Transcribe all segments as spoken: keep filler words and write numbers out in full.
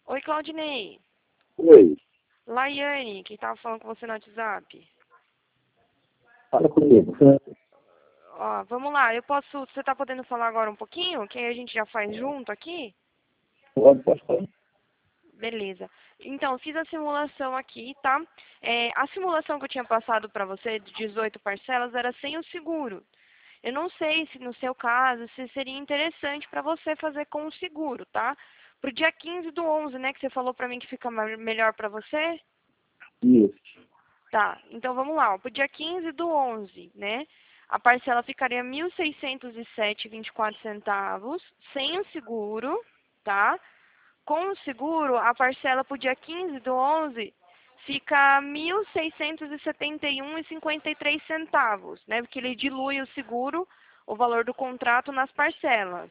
Oi, Claudinei. Oi, Laiane, que tava falando com você no WhatsApp. fala comigo. Ó, vamos lá, eu posso... Você tá podendo falar agora um pouquinho? Que aí a gente já faz junto aqui? Pode, pode falar. Beleza. Então, fiz a simulação aqui, tá? É, a simulação que eu tinha passado para você de dezoito parcelas era sem o seguro. Eu não sei se no seu caso, se seria interessante para você fazer com o seguro, tá? Pro dia quinze do onze, né, que você falou para mim que fica ma- melhor para você? Isso. Tá, então vamos lá. Ó. Pro dia quinze do onze, né? A parcela ficaria mil seiscentos e sete e vinte e quatro centavos, sem o seguro, tá? Com o seguro, a parcela pro dia quinze do onze fica mil seiscentos e setenta e um e cinquenta e três centavos, né? Porque ele dilui o seguro, o valor do contrato nas parcelas.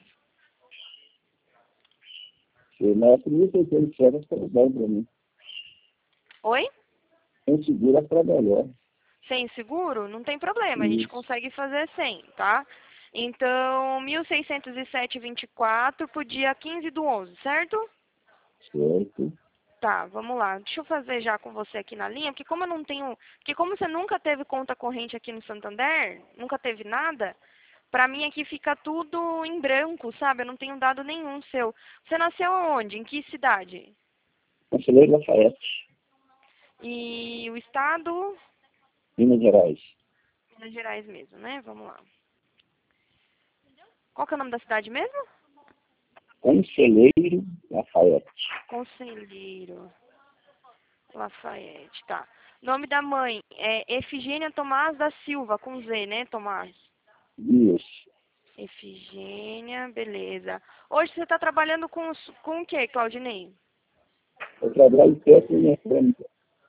Se na polícia ele quer ficar bom para mim. Oi? Sem seguro é para melhor. Sem seguro? Não tem problema, a gente Isso. consegue fazer sem, tá? Então, mil seiscentos e sete e vinte e quatro pro dia quinze do onze, certo? Certo. Tá, vamos lá. Deixa eu fazer já com você aqui na linha, porque como eu não tenho, porque como você nunca teve conta corrente aqui no Santander, nunca teve nada, pra mim aqui fica tudo em branco, sabe? Eu não tenho dado nenhum seu. Você nasceu onde? Em que cidade? Conselheiro Lafayette, E o estado? Minas Gerais. Minas Gerais mesmo, né? Vamos lá. Qual que é o nome da cidade mesmo? Conselheiro Lafayette. Conselheiro Lafayette, tá. Nome da mãe é Efigênia Tomás da Silva, com Z, né, Tomás? Isso. Efigênia, beleza. Hoje você está trabalhando com, os- com o que, Claudinei? Eu trabalho em técnico mecânica.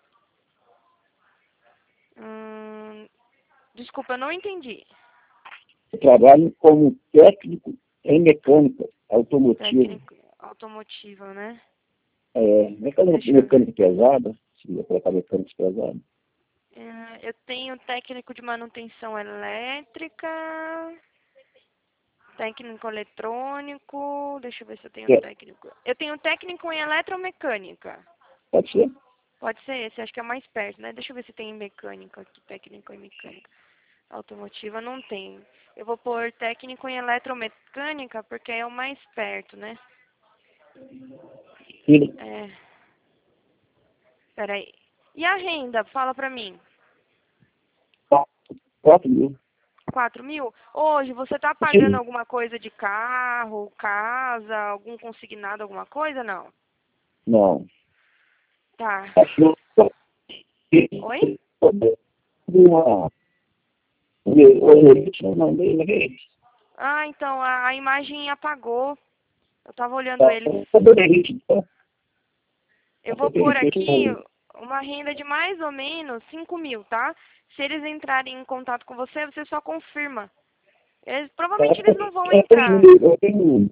Hum, desculpa, eu não entendi. Eu trabalho como técnico em mecânica automotiva. Técnico automotivo, né? É, mecânica, Deixa eu ver. mecânica pesada. Se eu colocar mecânica pesada. É, eu tenho técnico de manutenção elétrica, técnico eletrônico, deixa eu ver se eu tenho É, técnico. Eu tenho técnico em eletromecânica. pode ser? Pode ser esse, acho que é mais perto, né? Deixa eu ver se tem em mecânica aqui, técnico em mecânica. Automotiva não tem. Eu vou pôr técnico em eletromecânica porque é o mais perto, né? Sim. É, peraí. E a renda? Fala pra mim. Quatro mil. Quatro mil? Hoje você tá pagando Sim. alguma coisa de carro, casa, algum consignado, alguma coisa? Não. Não. Tá. Acho Oi? que uma olerite, não mandei olerite. Ah, então a, a imagem apagou. Eu tava olhando eles. Olerite, então. Eu vou pôr aqui uma renda de mais ou menos cinco mil, tá? Se eles entrarem em contato com você, você só confirma. Eles, provavelmente eles não vão Eu tenho, entrar. eu tenho,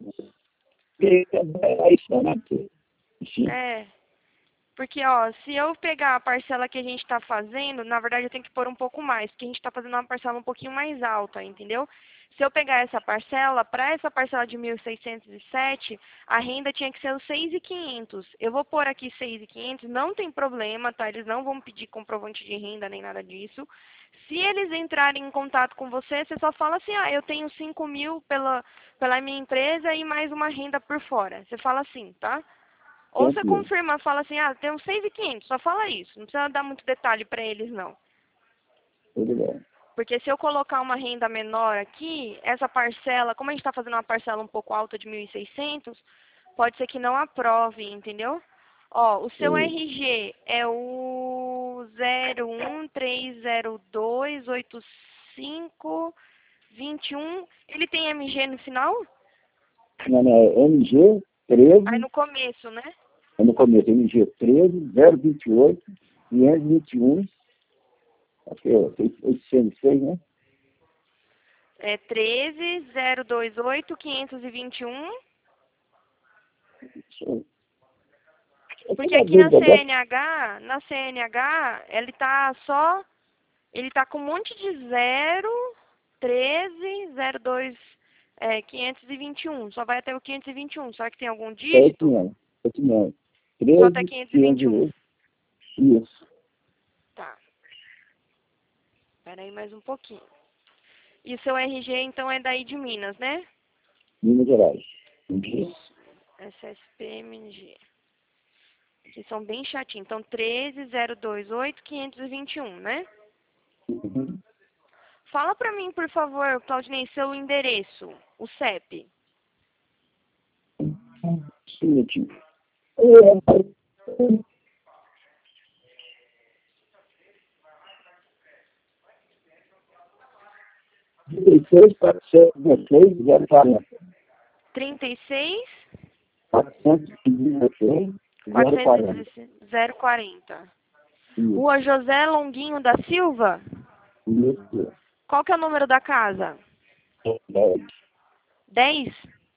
é isso, né? Sim. É, porque, ó, se eu pegar a parcela que a gente está fazendo, na verdade eu tenho que pôr um pouco mais, porque a gente está fazendo uma parcela um pouquinho mais alta, entendeu? Se eu pegar essa parcela, para essa parcela de mil seiscentos e sete, a renda tinha que ser os seis mil e quinhentos. Eu vou pôr aqui seis mil e quinhentos, não tem problema, tá? Eles não vão pedir comprovante de renda nem nada disso. Se eles entrarem em contato com você, você só fala assim, ah, eu tenho cinco mil pela, pela minha empresa e mais uma renda por fora. Você fala assim, tá? Ou você Tranquilo. confirma, fala assim, ah, tem uns seis mil e quinhentos, só fala isso. Não precisa dar muito detalhe para eles, não. Tudo bem. Porque se eu colocar uma renda menor aqui, essa parcela, como a gente está fazendo uma parcela um pouco alta de mil e seiscentos, pode ser que não aprove, entendeu? Ó, o seu Eu, R G é o zero um três zero dois oito cinco dois um. Ele tem M G no final? não, não, é M G Aí treze, no começo, né? é no começo, M G treze, zero vinte e oito, quinhentos e vinte e um, acho que é oitocentos e seis, né? É treze zero dois oito quinhentos e vinte e um. Eu eu Porque tenho uma aqui na dúvida dessa. C N H, na C N H, ele tá só, ele tá com um monte de zero, treze, zero dois, é, quinhentos e vinte e um. Só vai até o quinhentos e vinte e um. Será que tem algum É esse dígito? mesmo, esse mesmo. Só até treze, quinhentos e vinte e um. quinhentos e oito. Isso. Tá. Espera aí mais um pouquinho. E o seu R G, então, é daí de Minas, né? Minas Gerais. Isso. S S P M N G. Que são bem chatinhos. Então, treze zero dois oito quinhentos e vinte e um, né? Uhum. Fala pra mim, por favor, Claudinei, seu endereço, o C E P. Seguinte. dezesseis, quatrocentos e dezesseis, zero quarenta. trinta e seis, quatrocentos e dezesseis, zero quatrocentos e quarenta. dezesseis, zero quarenta. Isso. Rua José Longuinho da Silva? Isso. Qual que é o número da casa? dez. dez?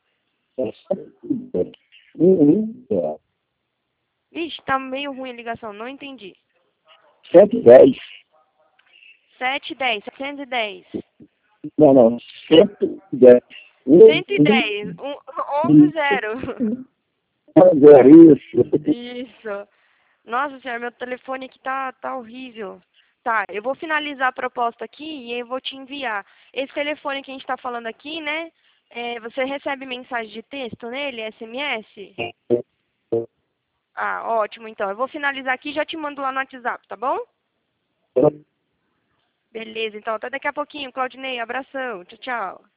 Um, um, Ixi, tá meio ruim a ligação, não entendi. cento e dez. sete dez, setecentos e dez. Não, não. cento e dez. Um, cento e dez, um, onze zero. um, zero, isso. Isso. Nossa senhora, meu telefone aqui tá, tá horrível. Tá, eu vou finalizar a proposta aqui e eu vou te enviar. Esse telefone que a gente tá falando aqui, né? É, você recebe mensagem de texto nele, S M S? Ah, ótimo, então. Eu vou finalizar aqui e já te mando lá no WhatsApp, tá bom? Beleza, então. Até daqui a pouquinho, Claudinei. Abração. Tchau, tchau.